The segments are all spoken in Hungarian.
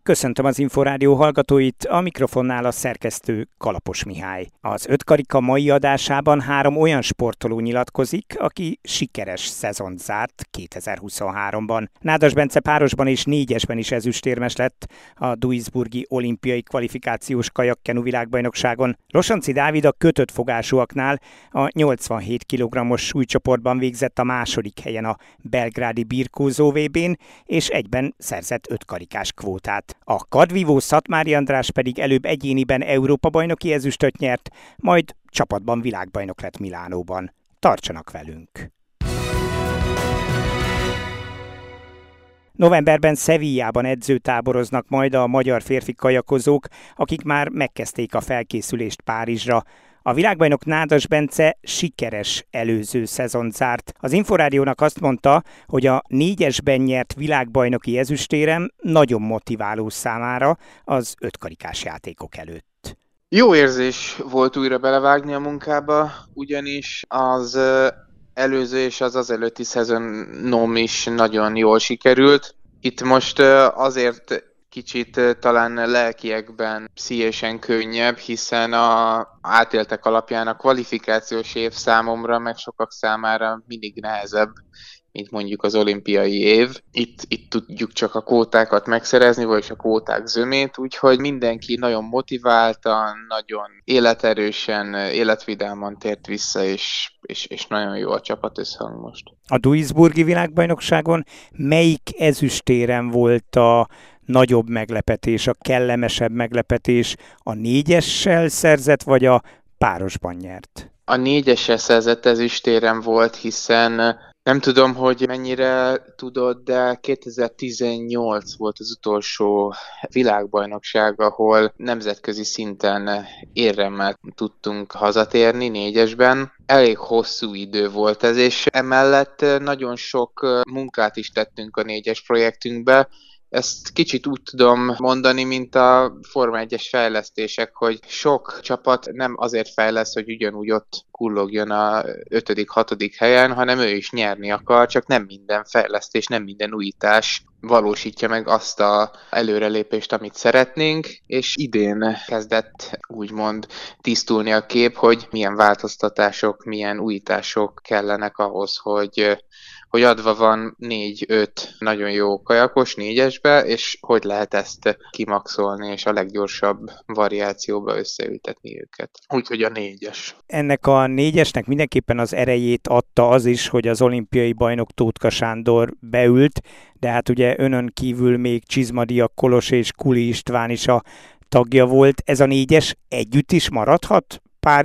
Köszöntöm az Inforádió hallgatóit, a mikrofonnál a szerkesztő Kalapos Mihály. Az ötkarika mai adásában 3 olyan sportoló nyilatkozik, aki sikeres szezont zárt 2023-ban. Nádas Bence párosban és 4-esben is ezüstérmes lett a duisburgi olimpiai kvalifikációs kajakkenu világbajnokságon. Losonczy Dávid a kötött fogásúaknál a 87 kg-os súlycsoportban végzett a második helyen a belgrádi birkózó VB-n, és egyben szerzett ötkarikás kvótát. A kardvívó Szatmári András pedig előbb egyéniben Európa-bajnoki ezüstöt nyert, majd csapatban világbajnok lett Milánóban. Tartsanak velünk! Novemberben Sevillában edzőtáboroznak majd a magyar férfi kajakozók, akik már megkezdték a felkészülést Párizsra. A világbajnok Nádas Bence sikeres előző szezont zárt. Az Inforádiónak azt mondta, hogy a 4-esben nyert világbajnoki ezüstérem nagyon motiváló számára az ötkarikás játékok előtt. Jó érzés volt újra belevágni a munkába, ugyanis az előző és az azelőtti szezonom is nagyon jól sikerült. Itt most azért kicsit talán lelkiekben pszichésen könnyebb, hiszen átéltek alapján a kvalifikációs év számomra, meg sokak számára mindig nehezebb, mint mondjuk az olimpiai év. Itt tudjuk csak a kvótákat megszerezni, vagyis a kvóták zömét, úgyhogy mindenki nagyon motiváltan, nagyon életerősen, életvidáman tért vissza, és nagyon jó a csapat összhang most. A duisburgi világbajnokságon melyik ezüstérem volt a nagyobb meglepetés, a kellemesebb meglepetés? A 4-essel szerzett, vagy a párosban nyert? A 4-essel szerzett ezüstérem volt, hiszen nem tudom, hogy mennyire tudod, de 2018 volt az utolsó világbajnokság, ahol nemzetközi szinten érremmel tudtunk hazatérni 4-esben. Elég hosszú idő volt ez, és emellett nagyon sok munkát is tettünk a 4-es projektünkbe. Ezt kicsit úgy tudom mondani, mint a Forma 1-es fejlesztések, hogy sok csapat nem azért fejleszt, hogy ugyanúgy ott kullogjon a 5.-6. helyen, hanem ő is nyerni akar, csak nem minden fejlesztés, nem minden újítás valósítja meg azt az előrelépést, amit szeretnénk, és idén kezdett úgymond tisztulni a kép, hogy milyen változtatások, milyen újítások kellenek ahhoz, hogy adva van 4-5 nagyon jó kajakos 4-esbe, és hogy lehet ezt kimaxolni, és a leggyorsabb variációba összeültetni őket. Úgyhogy a 4-es. Ennek a 4-esnek mindenképpen az erejét adta az is, hogy az olimpiai bajnok Tótka Sándor beült, de hát ugye önön kívül még Csizmadia Kolos és Kuli István is a tagja volt. Ez a 4-es együtt is maradhat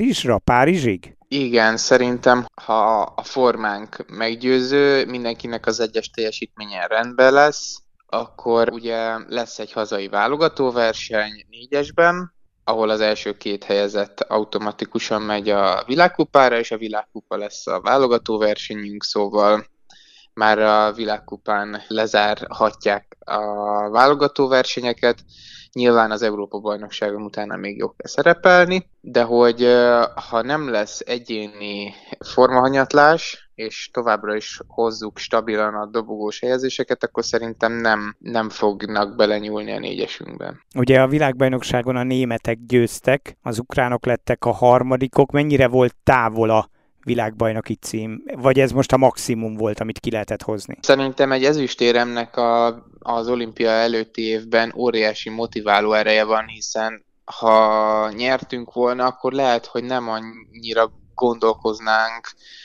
Párizsig? Igen, szerintem, ha a formánk meggyőző, mindenkinek az egyes teljesítményen rendben lesz, akkor ugye lesz egy hazai válogatóverseny 4-esben, ahol az első 2 helyezett automatikusan megy a világkupára, és a világkupa lesz a válogatóversenyünk, szóval már a világkupán lezárhatják a válogatóversenyeket. Nyilván az Európa-bajnokságon utána még jó kell szerepelni, de hogy ha nem lesz egyéni formahanyatlás, és továbbra is hozzuk stabilan a dobogós helyezéseket, akkor szerintem nem fognak belenyúlni a 4-esünkben. Ugye a világbajnokságon a németek győztek, az ukránok lettek a harmadikok. Mennyire volt távol a világbajnoki cím? Vagy ez most a maximum volt, amit ki lehetett hozni? Szerintem egy ezüstéremnek az olimpia előtti évben óriási motiváló ereje van, hiszen ha nyertünk volna, akkor lehet, hogy nem annyira gondolkoznánk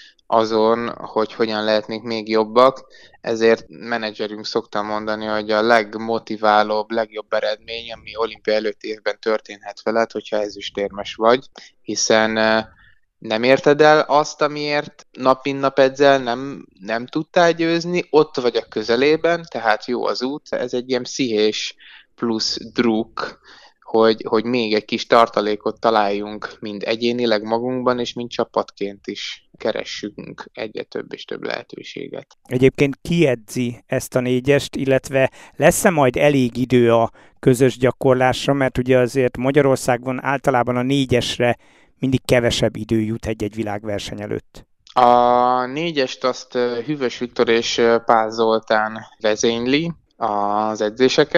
azon, hogy hogyan lehetnénk még jobbak. Ezért menedzserünk szokta mondani, hogy a legmotiválóbb, legjobb eredmény, ami olimpia előtti évben történhet veled, hogyha ezüstérmes vagy, hiszen nem érted el azt, amiért nap mint nap edzel, nem tudtál győzni, ott vagy a közelében, tehát jó az út. Ez egy ilyen pszichés plusz druk, hogy még egy kis tartalékot találjunk, mind egyénileg magunkban, és mind csapatként is keressünk egyre több és több lehetőséget. Egyébként ki edzi ezt a 4-est, illetve lesz-e majd elég idő a közös gyakorlásra, mert ugye azért Magyarországon általában a 4-esre mindig kevesebb idő jut egy-egy világverseny előtt. A 4-est azt Hűvös Viktor és Pál Zoltán vezényli az edzéseket,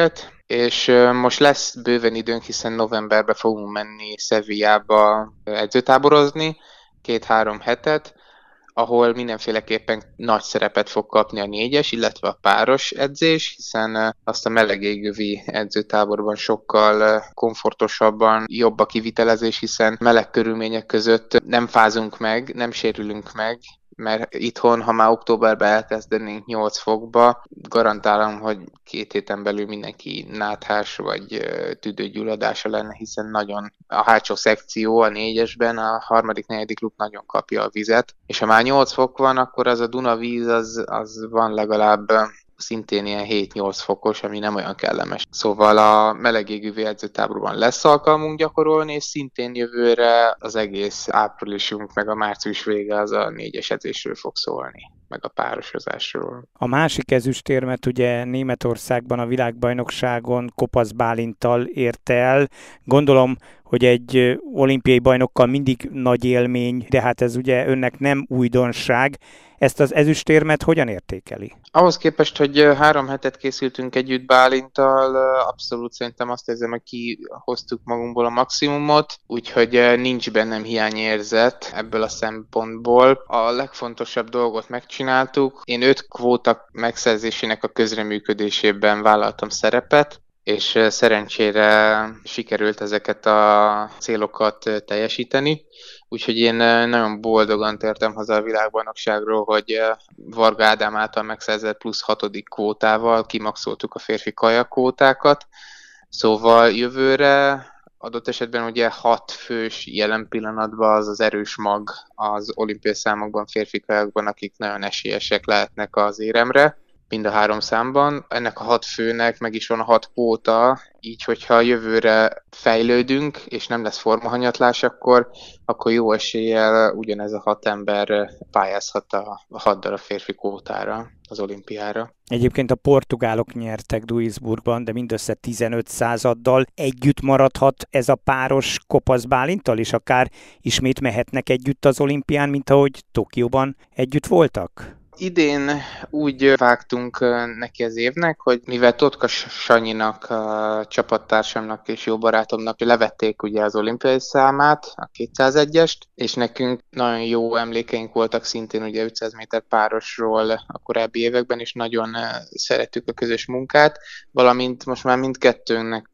és most lesz bőven időnk, hiszen novemberben fogunk menni Sevillába edzőtáborozni, 2-3 hetet, ahol mindenféleképpen nagy szerepet fog kapni a négyes, illetve a páros edzés, hiszen azt a meleg égövi edzőtáborban sokkal komfortosabban jobb a kivitelezés, hiszen meleg körülmények között nem fázunk meg, nem sérülünk meg, mert itthon, ha már októberben elkezdenénk 8 fokba, garantálom, hogy 2 héten belül mindenki náthás vagy tüdőgyulladása lenne, hiszen nagyon a hátsó szekció a négyesben, a harmadik, negyedik luk nagyon kapja a vizet, és ha már 8 fok van, akkor az a Duna víz az van legalább szintén ilyen 7-8 fokos, ami nem olyan kellemes. Szóval a meleg égüvű edzőtáborban lesz alkalmunk gyakorolni, és szintén jövőre az egész áprilisunk, meg a március vége az a négyes edzésről fog szólni, meg a párosozásról. A másik ezüstérmet ugye Németországban a világbajnokságon Kopasz Bálinttal érte el. Gondolom, hogy egy olimpiai bajnokkal mindig nagy élmény, de hát ez ugye önnek nem újdonság. Ezt az ezüstérmet hogyan értékeli? Ahhoz képest, hogy 3 hetet készültünk együtt Bálinttal, abszolút szerintem azt érzem, hogy kihoztuk magunkból a maximumot, úgyhogy nincs bennem hiányérzet ebből a szempontból. A legfontosabb dolgot megcsináltuk. Én 5 kvóta megszerzésének a közreműködésében vállaltam szerepet, és szerencsére sikerült ezeket a célokat teljesíteni. Úgyhogy én nagyon boldogan tértem haza a világbajnokságról, hogy Varga Ádám által megszerzett plusz 6. kvótával kimaxoltuk a férfi kajakkvótákat. Szóval jövőre adott esetben ugye 6 fős jelen pillanatban az erős mag az olimpiai számokban férfi kajakban, akik nagyon esélyesek lehetnek az éremre, mind a 3 számban. Ennek a 6 főnek meg is van a 6 kvóta, így hogyha jövőre fejlődünk, és nem lesz formahanyatlás, akkor jó eséllyel ugyanez a 6 ember pályázhat a 6 darab férfi kvótára, az olimpiára. Egyébként a portugálok nyertek Duisburgban, de mindössze 15 századdal. Együtt maradhat ez a páros Kopasz Bálinttal, és akár ismét mehetnek együtt az olimpián, mint ahogy Tokióban együtt voltak? Idén úgy vágtunk neki az évnek, hogy mivel Totka Sanyinak, a csapattársamnak és jó barátomnak levették ugye az olimpiai számát, a 201-est, és nekünk nagyon jó emlékeink voltak szintén ugye 500 méter párosról a korábbi években, és nagyon szerettük a közös munkát, valamint most már mindkettőnknek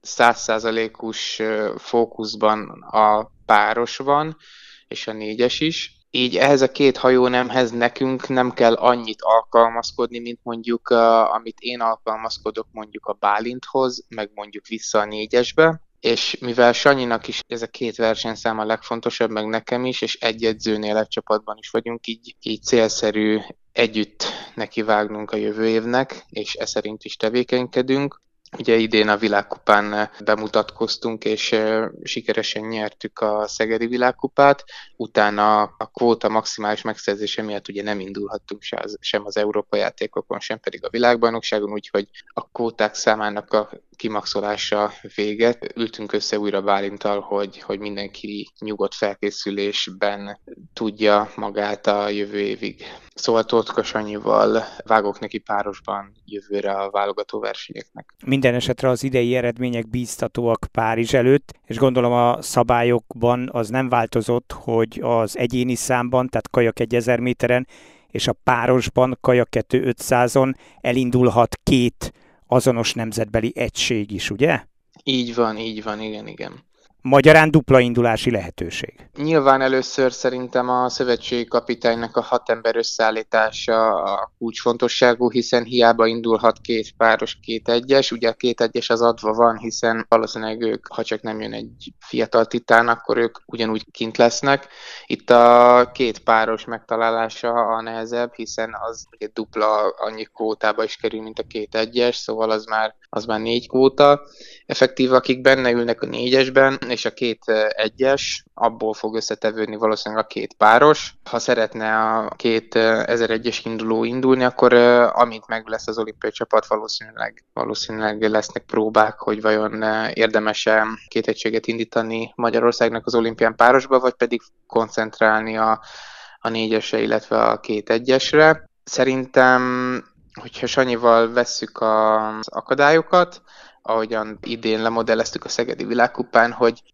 100%-os fókuszban a páros van, és a négyes is. Így ehhez a 2 hajónemhez nekünk nem kell annyit alkalmazkodni, mint mondjuk, amit én alkalmazkodok mondjuk a Bálinthoz, meg mondjuk vissza a négyesbe. És mivel Sanyinak is ez a 2 versenyszám a legfontosabb, meg nekem is, és egy edzőnél egy csapatban is vagyunk, így célszerű együtt nekivágnunk a jövő évnek, és e szerint is tevékenykedünk. Ugye idén a világkupán bemutatkoztunk, és sikeresen nyertük a Szegedi világkupát, utána a kvóta maximális megszerzése miatt ugye nem indulhattunk sem az Európa játékokon, sem pedig a világbajnokságon, úgyhogy a kvóták számának a kimaxolása véget. Ültünk össze újra Bálinttal, hogy mindenki nyugodt felkészülésben tudja magát a jövő évig. Szóval Totka Sanyival vágok neki párosban jövőre a válogató versenyeknek. Minden esetre az idei eredmények bíztatóak Párizs előtt, és gondolom a szabályokban az nem változott, hogy az egyéni számban, tehát kajak 1000 méteren, és a párosban kajak 500-on elindulhat 2 azonos nemzetbeli egység is, ugye? Így van, igen. Magyarán dupla indulási lehetőség. Nyilván először szerintem a szövetségi kapitánynak a 6 ember összeállítása a kulcsfontosságú, hiszen hiába indulhat 2 páros, 2 egyes. Ugye a 2 egyes az adva van, hiszen valószínűleg ők, ha csak nem jön egy fiatal titán, akkor ők ugyanúgy kint lesznek. Itt a 2 páros megtalálása a nehezebb, hiszen az ugye dupla annyi kvótába is kerül, mint a 2 egyes, szóval az már 4 kvóta. Effektív, akik benne ülnek a 4-esben, és a 2 egyes, abból fog összetevődni valószínűleg a 2 páros. Ha szeretne a 2 1001-es induló indulni, akkor amint meg lesz az olimpiai csapat, valószínűleg lesznek próbák, hogy vajon érdemes-e 2 egységet indítani Magyarországnak az olimpián párosba, vagy pedig koncentrálni a 4-esre, illetve a 2 egyesre. Szerintem, hogyha Sanyival vesszük az akadályokat, ahogyan idén lemodelleztük a Szegedi Világkupán, hogy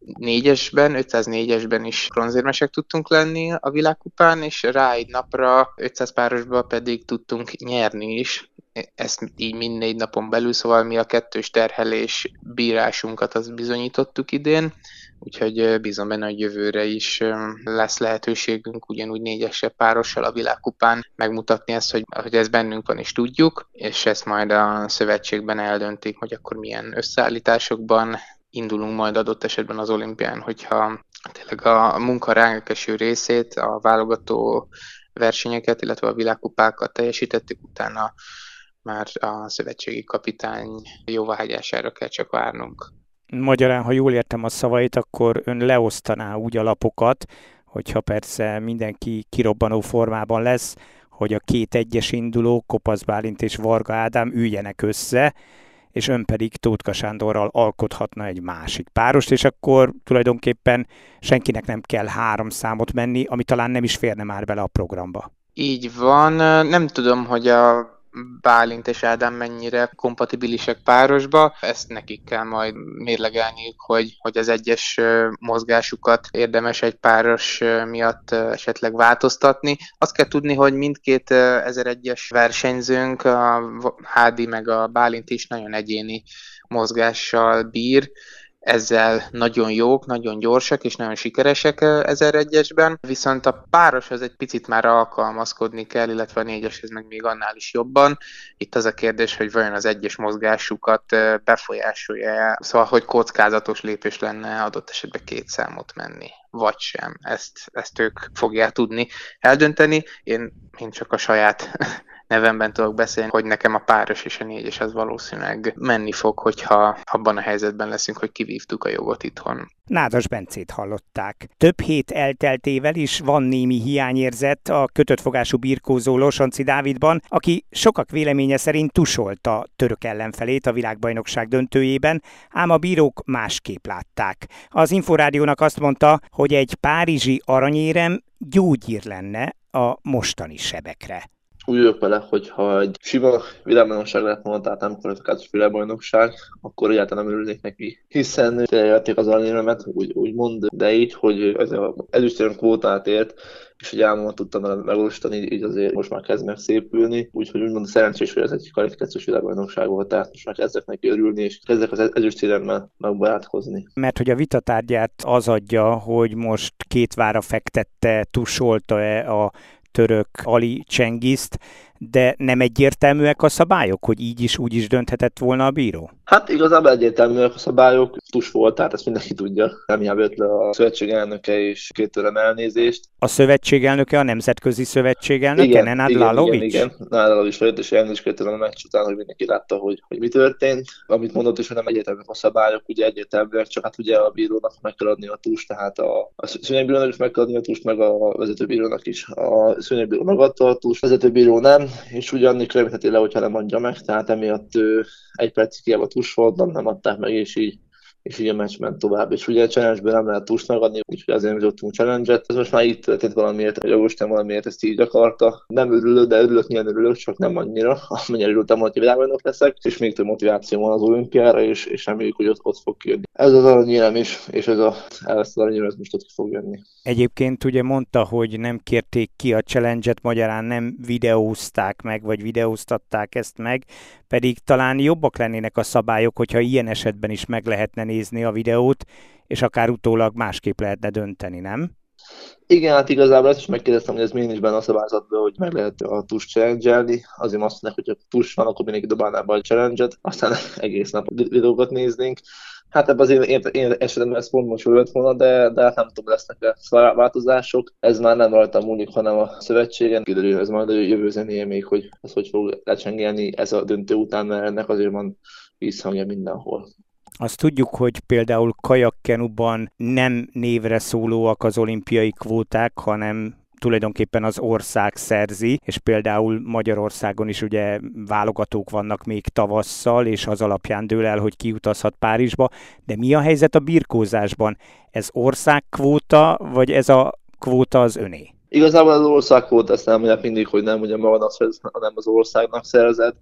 504-esben is bronzérmesek tudtunk lenni a világkupán, és rá egy napra 500 párosban pedig tudtunk nyerni is. Ezt így mind 4 napon belül, szóval mi a kettős terhelés bírásunkat azt bizonyítottuk idén, úgyhogy bízom benne, hogy jövőre is lesz lehetőségünk ugyanúgy 4-esebb párossal a világkupán megmutatni ezt, hogy ez bennünk van és tudjuk, és ezt majd a szövetségben eldöntik, hogy akkor milyen összeállításokban indulunk majd adott esetben az olimpián, hogyha tényleg a munka ránk eső részét, a válogató versenyeket, illetve a világkupákat teljesítettük, utána már a szövetségi kapitány jóváhagyására kell csak várnunk. Magyarán, ha jól értem a szavait, akkor ön leosztaná úgy a lapokat, hogyha persze mindenki kirobbanó formában lesz, hogy a 2 egyes induló, Kopasz Bálint és Varga Ádám üljenek össze, és ön pedig Tótka Sándorral alkothatna egy másik párost, és akkor tulajdonképpen senkinek nem kell 3 számot menni, ami talán nem is férne már bele a programba. Így van, nem tudom, hogy a Bálint és Ádám mennyire kompatibilisek párosba, ezt nekik kell majd mérlegelniük, hogy az egyes mozgásukat érdemes egy páros miatt esetleg változtatni. Azt kell tudni, hogy mindkét 1001-es versenyzőnk, a Hádi meg a Bálint is nagyon egyéni mozgással bír, ezzel nagyon jók, nagyon gyorsak és nagyon sikeresek 1001-esben, viszont a pároshoz egy picit már alkalmazkodni kell, illetve a 4-eshez meg még annál is jobban. Itt az a kérdés, hogy vajon az egyes mozgásukat befolyásolja, szóval hogy kockázatos lépés lenne adott esetben 2 számot menni, vagy sem. Ezt ők fogják tudni eldönteni. Én csak a saját nevemben tudok beszélni, hogy nekem a páros és a 4-es az valószínűleg menni fog, hogyha abban a helyzetben leszünk, hogy kivívtuk a jogot itthon. Nádas Bencét hallották. Több hét elteltével is van némi hiányérzet a kötött fogású birkózó Losonci Dávidban, aki sokak véleménye szerint tusolta török ellenfelét a világbajnokság döntőjében, ám a bírók másképp látták. Az Inforádiónak azt mondta, hogy egy párizsi aranyérem gyógyír lenne a mostani sebekre. Úgy vagyok vele, hogyha egy sima világbajnokság lett volna, tehát nem kvalifikációs világbajnokság, akkor egyáltalán nem örülnék neki. Hiszen eljötték az aranyéremet, úgymond, de így, hogy ez az ezüstérem kvótát ért, és hogy álmomat tudtam megvalósítani, így azért most már kezd megszépülni. Úgyhogy úgymond szerencsés, hogy ez egy kvalifikációs világbajnokság volt, tehát most már kezdek neki örülni, és kezdek az ezüstéremmel megbarátkozni. Mert hogy a vitatárgyát az adja, hogy most két vára fektette, tusolta-e a török Ali Csengiszt, de nem egyértelműek a szabályok, hogy így is úgy is dönthetett volna a bíró? Hát igazából egyértelműek a szabályok, tus volt, tehát ezt mindenki tudja. Nem hiába jött le a szövetség elnöke és két tőlem elnézést. A szövetség elnöke, a Nemzetközi Szövetség elnöke, Nenad Lalovics? Igen, Nenad Lalovics lejött, és elnézést kért tőlem a meccs után, hogy mindenki látta, hogy mi történt. Amit mondott is, hogy nem egyértelműek a szabályok, ugye egyértelműek, csak hát ugye a bírónak meg kell adni a tust, tehát a szőnyegbírónak is meg kell adni a tust, meg a vezetőbírónak is. A szőnyegbíró megadta a tust, a vezetőbíró nem, és ugye annak remélheti le, hogyha nem adja meg, tehát emiatt egy percig hiába tusoltam, nem adták meg, és így a meccs ment tovább. És ugye a challenge-ből nem lehet tust megadni, úgyhogy azért nyújtottunk challenge-et. Ez most már így történt valamiért, hogy Jóisten valamiért ezt így akarta. Nem örülök, de nyilván örülök, csak nem annyira. Amennyire örültem, hogy világbajnok leszek, és még több motiváció van az olimpiára, és reméljük, hogy ott fog kijönni. Ez az aranyérem is, és ez az aranyérem most ott ki fog jönni. Egyébként ugye mondta, hogy nem kérték ki a challenge-et, magyarán nem videózták meg, vagy videóztatták ezt meg, pedig talán jobbak lennének a szabályok, hogyha ilyen esetben is meg lehetne nézni a videót, és akár utólag másképp lehetne dönteni, nem? Igen, hát igazából ezt is megkérdeztem, hogy ez miért nincs benne a szabályzatban, hogy meg lehet a tush challenge-elni. Azért azt mondják, hogy ha tush van, akkor mindenki dobálná be a challenge-et, aztán egész nap videókat néznénk. Hát ebben az én esetemben ez pont most lett volna, de hát nem tudom, lesznek változások. Ez már nem rajta múlik, hanem a szövetségen. Kiderül, ez majd a jövő zenéje még, hogy ez hogy fog lecsengelni ez a döntő után, mert ennek azért van vízhangja mindenhol. Azt tudjuk, hogy például kajakkenuban nem névre szólóak az olimpiai kvóták, hanem tulajdonképpen az ország szerzi, és például Magyarországon is ugye válogatók vannak még tavasszal, és az alapján dől el, hogy ki utazhat Párizsba. De mi a helyzet a birkózásban? Ez országkvóta, vagy ez a kvóta az öné? Igazából az országkvóta, ezt nem mondják mindig, hogy nem ugye magadnak szerzett, hanem az országnak szerzett.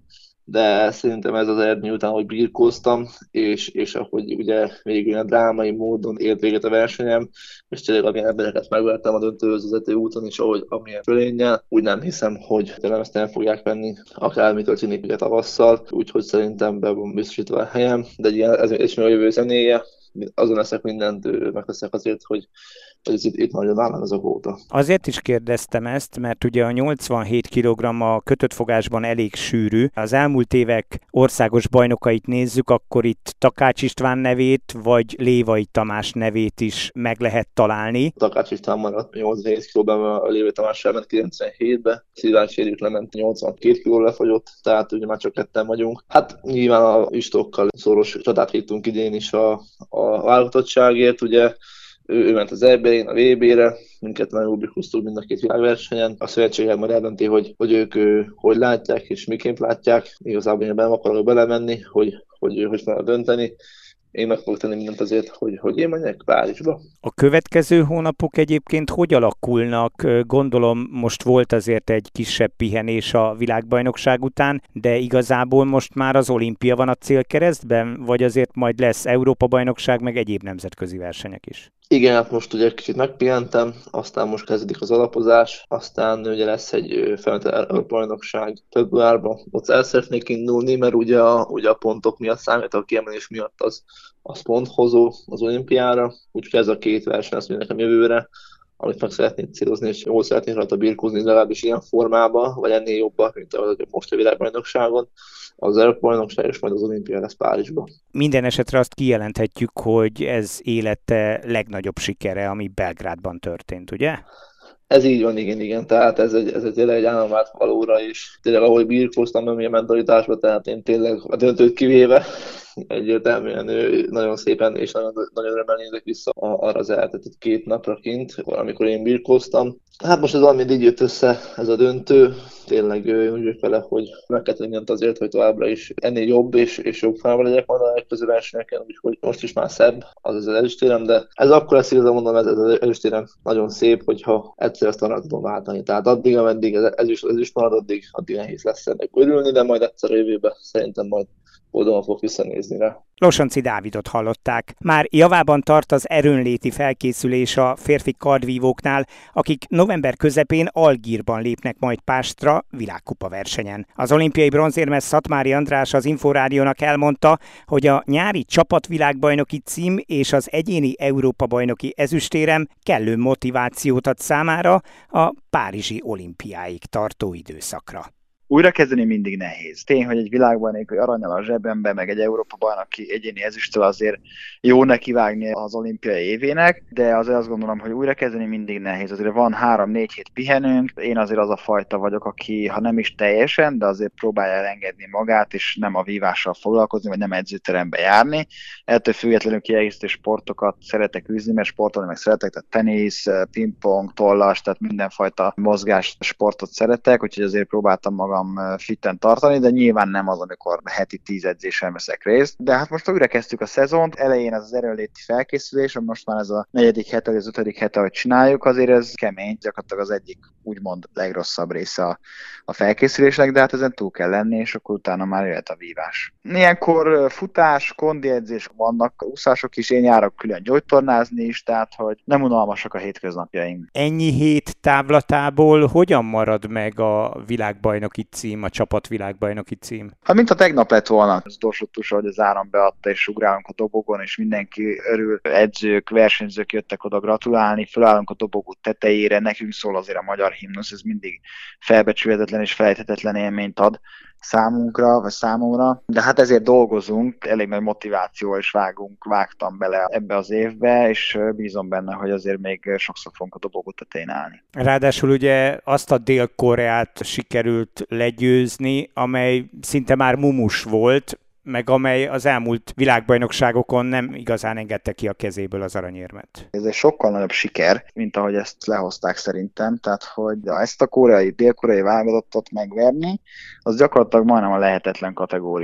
de szerintem ez az eredmény után, hogy birkóztam, és ahogy ugye végül a drámai módon ért véget a versenyem, és tényleg amilyen embereket megvertem a döntővezető úton is, ahogy amilyen fölénnyel, úgy nem hiszem, hogy nem ezt nem fogják venni, akármi történik ugye tavasszal, úgyhogy szerintem be van biztosítva a helyem, de ez is még a jövő zenéje, azon leszek mindent, megteszek azért, hogy ez itt nagyon állam azok óta. Azért is kérdeztem ezt, mert ugye a 87 kg a kötött fogásban elég sűrű. Az elmúlt évek országos bajnokait nézzük, akkor itt Takács István nevét, vagy Lévai Tamás nevét is meg lehet találni. Takács István maradt 87 kg-ben, a Lévai Tamás elment 97-be, Szilvács Érjük lement 82 kg lefagyott, tehát ugye már csak ketten vagyunk. Hát nyilván a Istókkal szoros csatát hívtunk idén is a válogatottságért, ugye ő ment az EB-n, a VB-re, minket nagyon jól húztuk mind a két világversenyen. A szövetségek majd eldönti, hogy ők hogy látják és miként látják. Igazából én nem akarok belemenni, hogy fel dönteni. Én meg fogok tenni mindent azért, hogy én menjek Párizsba. A következő hónapok egyébként hogy alakulnak? Gondolom most volt azért egy kisebb pihenés a világbajnokság után, de igazából most már az olimpia van a célkeresztben, vagy azért majd lesz Európa-bajnokság, meg egyéb nemzetközi versenyek is? Igen, hát most ugye kicsit megpihentem, aztán most kezdődik az alapozás, aztán ugye lesz egy felmenő bajnokság februárban. Ott el szeretnék indulni, mert ugye a pontok miatt számít, a kiemelés miatt az ponthozó az olimpiára, úgyhogy ez a két verseny lesz nekem jövőre, amit meg szeretnék célozni, és jól szeretnék rajta birkózni, legalábbis ilyen formában, vagy ennél jobban, mint most a világbajnokságon. Az Európa-bajnokság és majd az olimpia lesz Párizsban. Minden esetre azt kijelenthetjük, hogy ez élete legnagyobb sikere, ami Belgrádban történt, ugye? Ez így van, igen. Tehát ez tényleg egy állam vált valóra, és tényleg ahogy birkóztam a mentalitásba, tehát én tényleg a döntőt kivéve egyértelműen nagyon szépen és nagyon örömmel nézek vissza arra az eltetett 2 napra kint, amikor én birkóztam. Hát most ez valamint így jött össze ez a döntő, tényleg úgy vagyok vele, hogy meg kell tenni mindent azért, hogy továbbra is ennél jobb és jobb formában legyek majd a legközelebbi versenyeken, úgyhogy most is már szebb az ezüstérem, de ez akkor lesz igazán mondom, ez az ezüstérem nagyon szép, hogyha egyszer ezt arra tudom váltani. Tehát addig, ameddig ez is marad, addig nehéz lesz ennek örülni, de majd egyszer a jövőben szerintem majd oldalon fog visszanézni rá. Losonci Dávidot hallották. Már javában tart az erőnléti felkészülés a férfi kardvívóknál, akik november közepén Algírban lépnek majd pástra világkupa versenyen. Az olimpiai bronzérmes Szatmári András az Inforádiónak elmondta, hogy a nyári csapatvilágbajnoki cím és az egyéni Európa-bajnoki ezüstérem kellő motivációt ad számára a párizsi olimpiáig tartó időszakra. Újrakezdeni mindig nehéz. Tény, hogy egy világbajnoki arannyal a zsebembe, meg egy Európa-bajnoki egyéni ezüsttel azért jó nekivágni az olimpiai évének, de azért azt gondolom, hogy újrakezdeni mindig nehéz. Azért van 3-4 hét pihenünk, én azért az a fajta vagyok, aki ha nem is teljesen, de azért próbálja elengedni magát, és nem a vívással foglalkozni, vagy nem edzőterembe járni. Ettől függetlenül kiegészítő sportokat szeretek űzni, mert sportolni meg szeretek, tehát tenisz, pingpong, tollas, tehát mindenfajta mozgás sportot szeretek, úgyhogy azért próbáltam magam fitten tartani, de nyilván nem az, amikor heti 10 edzésen veszek részt. De hát most újra kezdtük a szezont, elején ez az erőnléti felkészülés, most már ez a 4. hete, vagy az 5. hete, hogy csináljuk, azért ez kemény, gyakorlatilag az egyik úgymond legrosszabb része a felkészülésnek, de hát ezen túl kell lenni, és akkor utána már jöhet a vívás. Ilyenkor futás, kondi edzés vannak, úszások is, én járok külön gyógytornázni is, tehát hogy nem unalmasak a hétköznapjaim. Ennyi hét távlatából hogyan marad meg a világbajnoki cím, a csapatvilágbajnoki cím? Hát mint a tegnap lett volna. Az utolsó tusa, hogy az áram beadta, és ugrálunk a dobogon, és mindenki örül. Edzők, versenyzők jöttek oda gratulálni, fölállunk a dobogó tetejére, nekünk szól azért a magyar himnusz, ez mindig felbecsülhetetlen és felejthetetlen élményt ad számunkra, vagy számomra, de hát ezért dolgozunk, elég nagy motivációval is vágtam bele ebbe az évbe, és bízom benne, hogy azért még sokszor fogunk a dobogó tetején állni. Ráadásul ugye azt a Dél-Koreát sikerült legyőzni, amely szinte már mumus volt, meg amely az elmúlt világbajnokságokon nem igazán engedte ki a kezéből az aranyérmet. Ez egy sokkal nagyobb siker, mint ahogy ezt lehozták szerintem, tehát hogy ezt a dél-koreai válogatottat megverni, az gyakorlatilag majdnem a lehetetlen kategória.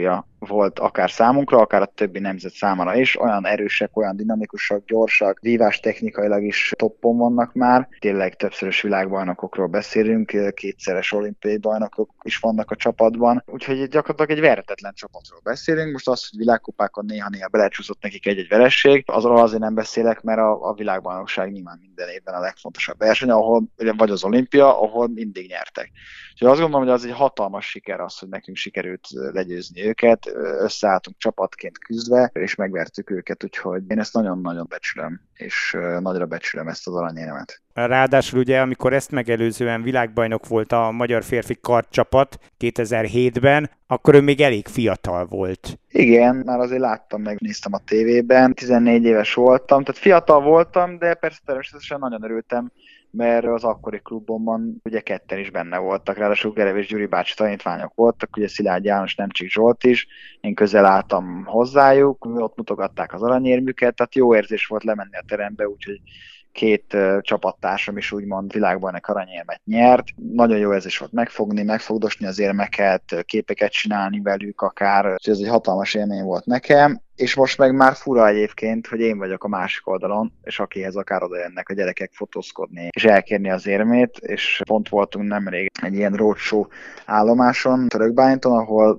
volt akár számunkra, akár a többi nemzet számára is. Olyan erősek, olyan dinamikusak, gyorsak, vívás technikailag is toppon vannak már. Tényleg többszörös világbajnokokról beszélünk, kétszeres olimpiai bajnokok is vannak a csapatban. Úgyhogy gyakorlatilag egy verhetetlen csapatról beszélünk. Most az, hogy világkupákon néha-néha belecsúszott nekik egy-egy veresség, azról azért nem beszélek, mert a világbajnokság nyilván minden évben a legfontosabb verseny, ahol, vagy az olimpia, ahol mindig nyertek. Úgyhogy azt gondolom, hogy az egy hatalmas siker az, hogy nekünk sikerült legyőzni őket, összeálltunk csapatként küzdve, és megvertük őket, úgyhogy én ezt nagyon-nagyon becsülöm, és nagyra becsülöm ezt az aranyérmet. Ráadásul ugye, amikor ezt megelőzően világbajnok volt a magyar férfi kardcsapat 2007-ben, akkor ő még elég fiatal volt. Igen, már azért láttam, megnéztem a tévében, 14 éves voltam, tehát fiatal voltam, de persze természetesen nagyon örültem, mert az akkori klubomban ugye ketten is benne voltak, ráadásul Gerev és Gyuri bácsi tanítványok voltak, ugye Szilágy János, Nemcsik Zsolt is, én közel álltam hozzájuk, ott mutogatták az aranyérmüket, tehát jó érzés volt lemenni a terembe, úgyhogy két csapattársam is úgymond világbajnok aranyérmet nyert. Nagyon jó érzés volt megfogni, megfogdosni az érmeket, képeket csinálni velük akár, úgyhogy ez egy hatalmas élmény volt nekem. És most meg már fura egyébként, hogy én vagyok a másik oldalon, és akihez akár oda jönnek a gyerekek fotózkodni, és elkérni az érmét, és pont voltunk nemrég egy ilyen roadshow állomáson, Törökbálinton, ahol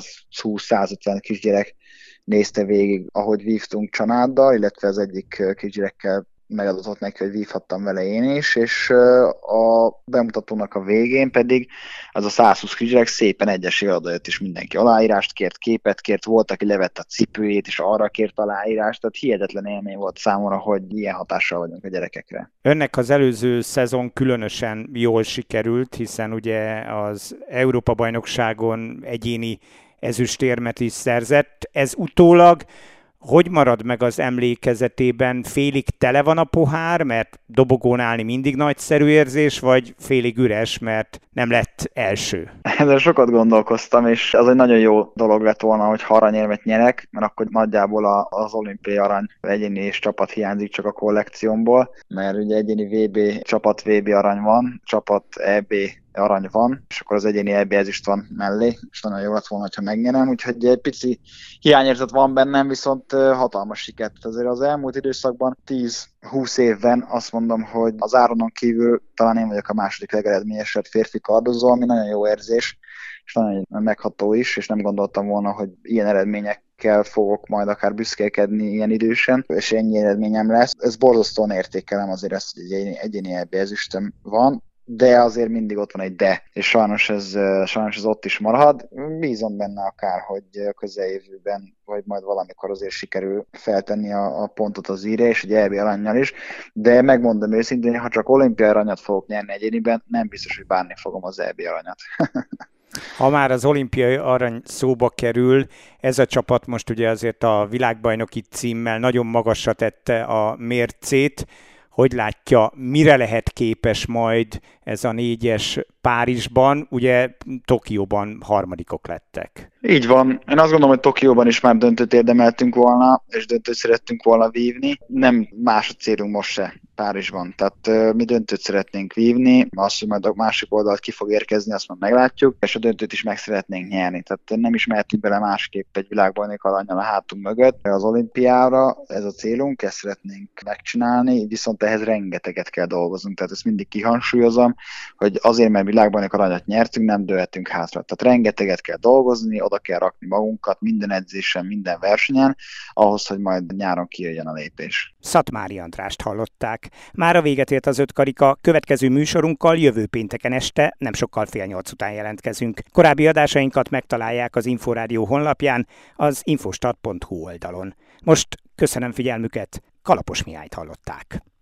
120-150 kisgyerek nézte végig, ahogy vívtunk Csanáddal, illetve az egyik kisgyerekkel megadatott neki, hogy vívhattam vele én is, és a bemutatónak a végén pedig az a 120 kisgyerek szépen egyesével odajött, és mindenki aláírást kért, képet kért, volt, aki levette a cipőjét, és arra kért aláírást, tehát hihetetlen élmény volt számomra, hogy ilyen hatással vagyunk a gyerekekre. Önnek az előző szezon különösen jól sikerült, hiszen ugye az Európa-bajnokságon egyéni ezüstérmet is szerzett. Ez utólag hogy marad meg az emlékezetében? Félig tele van a pohár, mert dobogón állni mindig nagyszerű érzés, vagy félig üres, mert nem lett első? Ezzel sokat gondolkoztam, és az egy nagyon jó dolog lett volna, hogy aranyérmet nyerek, mert akkor nagyjából az olimpiai arany egyéni és csapat hiányzik csak a kollekciómból, mert ugye egyéni VB, csapat VB arany van, csapat EB arany van, és akkor az egyéni EB ezüst van mellé, és nagyon jó lett volna, ha megnyerem, úgyhogy egy pici hiányérzet van bennem, viszont hatalmas sikert. Azért az elmúlt időszakban 10-20 évben azt mondom, hogy az Áronon kívül talán én vagyok a második legeredményesebb férfi kardozó, ami nagyon jó érzés, és nagyon megható is, és nem gondoltam volna, hogy ilyen eredményekkel fogok majd akár büszkélkedni ilyen idősen, és ennyi eredményem lesz. Ez borzasztóan értékelem azért ezt, hogy egy egyéni EB ezüstöm van, de azért mindig ott van egy de, és sajnos ez ott is marad. Bízom benne akár, hogy a közeljövőben, vagy majd valamikor azért sikerül feltenni a pontot az íre, és egy EB arannyal is, de megmondom őszintén, ha csak olimpiai aranyat fogok nyerni egyéniben, nem biztos, hogy bánni fogom az EB aranyat. Ha már az olimpiai arany szóba kerül, ez a csapat most ugye azért a világbajnoki címmel nagyon magasra tette a mércét. Hogy látja, mire lehet képes majd ez a 4-es Párizsban? Ugye Tokióban harmadikok lettek. Így van. Én azt gondolom, hogy Tokióban is már döntőt érdemeltünk volna, és döntőt szerettünk volna vívni. Nem más a célunk most se Párizsban. Tehát mi döntőt szeretnénk vívni, azt, hogy majd a másik oldalt ki fog érkezni, azt már meglátjuk, és a döntőt is meg szeretnénk nyerni. Tehát nem is mehetünk bele másképp egy világbajnok arannyal a hátunk mögött. Az olimpiára ez a célunk, ezt szeretnénk megcsinálni, viszont ehhez rengeteget kell dolgoznunk. Tehát ezt mindig kihangsúlyozom, hogy azért, mert világbajnok aranyat nyertünk, nem dőlhetünk hátra. Tehát rengeteget kell dolgozni, oda kell rakni magunkat minden edzésen, minden versenyen, ahhoz, hogy majd nyáron kijöjjön a lépés. Szatmári Andrást hallották. Mára véget ért az 5 karika, következő műsorunkkal jövő pénteken este, nem sokkal 7:30 után jelentkezünk. Korábbi adásainkat megtalálják az Inforádió honlapján, az infostart.hu oldalon. Most köszönöm figyelmüket, Kalapos Mihályt hallották.